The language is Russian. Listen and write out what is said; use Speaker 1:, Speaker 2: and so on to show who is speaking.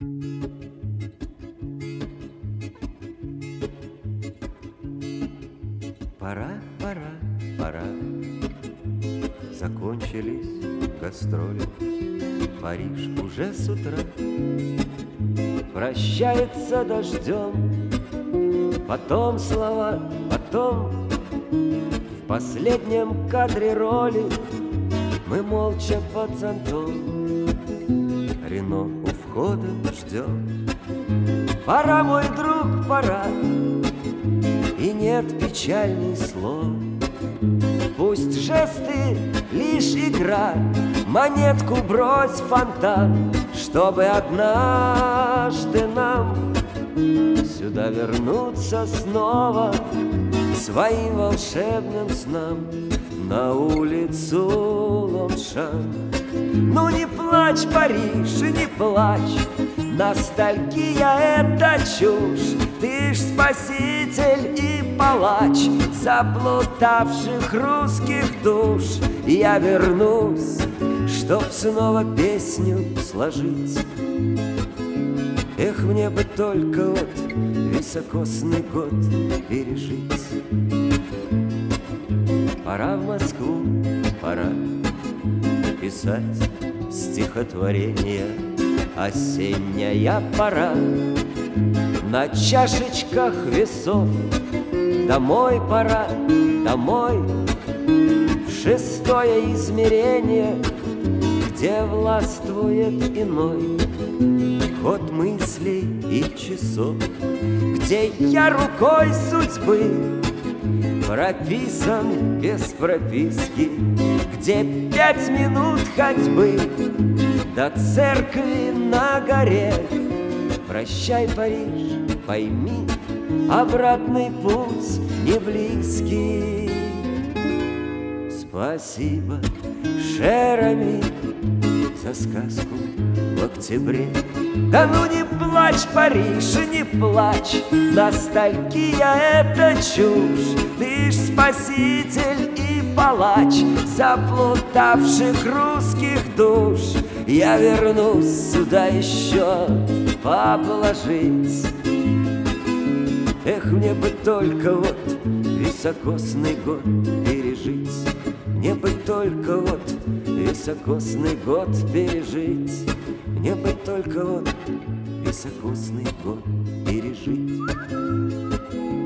Speaker 1: Пора, пора, пора. Закончились гастроли. Париж уже с утра прощается дождем. Потом слова, потом в последнем кадре роли мы молча под зонтом Рено у входа ждем. Пора, мой друг, пора, и нет печальней слов. Пусть жесты лишь игра, монетку брось в фонтан, чтобы однажды нам сюда вернуться снова своим волшебным снам на улицу Лоншан. Ну не плачь, Париж, не плачь, ностальгия — это чушь. Ты ж спаситель и палач заплутавших русских душ. Я вернусь, чтоб снова песню сложить. Эх, мне бы только вот високосный год пережить. Пора в Москву, пора писать стихотворение. Осенняя пора на чашечках весов. Домой пора, домой, в шестое измерение, где властвует иной ход мыслей и часов, где я рукой судьбы прописан без прописки, где 5 минут ходьбы до церкви на горе. Прощай, Париж, пойми, обратный путь не близкий. Спасибо, Шерами, за сказку в октябре. Да ну не плачь, Париж, не плачь, ностальгия — это чушь. Ты ж спаситель и палач заплутавших русских душ. Я вернусь сюда еще поблажить. Эх, мне бы только вот високосный год пережить. Мне бы только вот високосный год пережить. Мне бы только вот високосный год пережить.